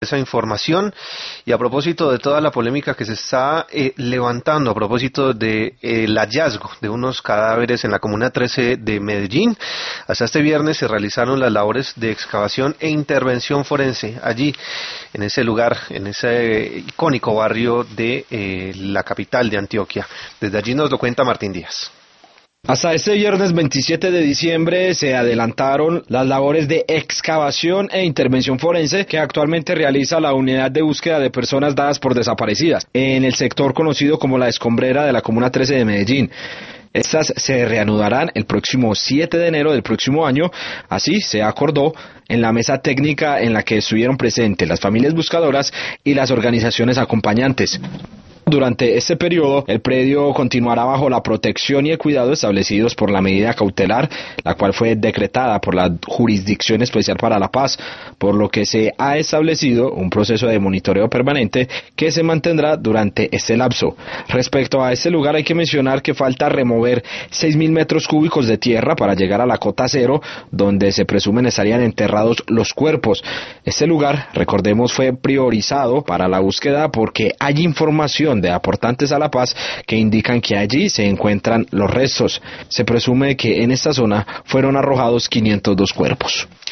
esa información. Y a propósito de toda la polémica que se está levantando a propósito de el hallazgo de unos cadáveres en la Comuna 13 de Medellín, hasta este viernes se realizaron las labores de excavación e intervención forense allí, en ese lugar, en ese icónico barrio de la capital de Antioquia. Desde allí nos lo cuenta Martín Díaz. Hasta este viernes 27 de diciembre se adelantaron las labores de excavación e intervención forense que actualmente realiza la unidad de búsqueda de personas dadas por desaparecidas en el sector conocido como la Escombrera de la Comuna 13 de Medellín. Estas se reanudarán el próximo 7 de enero del próximo año, así se acordó en la mesa técnica en la que estuvieron presentes las familias buscadoras y las organizaciones acompañantes. Durante este periodo, el predio continuará bajo la protección y el cuidado establecidos por la medida cautelar, la cual fue decretada por la Jurisdicción Especial para la Paz, por lo que se ha establecido un proceso de monitoreo permanente que se mantendrá durante este lapso. Respecto a este lugar hay que mencionar que falta remover 6.000 metros cúbicos de tierra para llegar a la cota cero, donde se presumen estarían enterrados los cuerpos. Este lugar, recordemos, fue priorizado para la búsqueda porque hay información de aportantes a la paz que indican que allí se encuentran los restos. Se presume que en esta zona fueron arrojados 502 cuerpos.